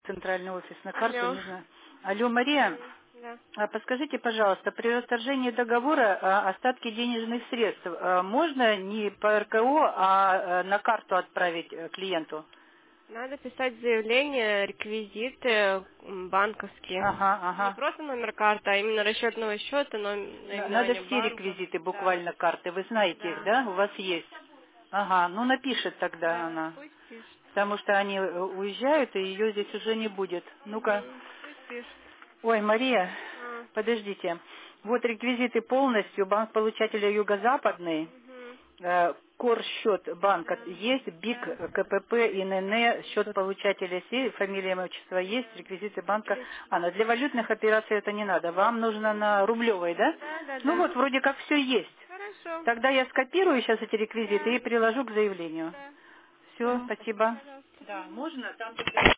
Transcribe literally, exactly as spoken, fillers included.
центральный офис на карту, Алло. не знаю. Алло, Мария, Да. а подскажите, пожалуйста, при расторжении договора а, остатки денежных средств а, можно не по эр ка о, а а, на карту отправить э, клиенту? Надо писать заявление, реквизиты м, банковские. Ага, Не ага. просто номер карты, а именно расчетного счета, но На- Надо наименование все банка. реквизиты Да. буквально карты. Вы знаете их, Да. да? У вас есть. Ага, ну напишет тогда Да. она. Пусть пишет. Потому что они э, уезжают, и ее здесь уже не будет. Ну-ка. Угу. Пусть пишет. Ой, Мария, А. подождите. Вот реквизиты полностью. Банк получателя Юго-Западный. Угу. э, Кор счет банка Да. есть, БИК, Да. ка пэ пэ, ин эн э, счет получателя си, фамилия, имя, отчество есть, реквизиты банка. Отлично. А, но для валютных операций это не надо. Вам нужно на рублевой, да? Да, да, Ну да. вот, вроде как все есть. Хорошо. Тогда я скопирую сейчас эти реквизиты Да. и приложу к заявлению. Да. Все, Спасибо, спасибо. пожалуйста. Да, Мгм. можно там только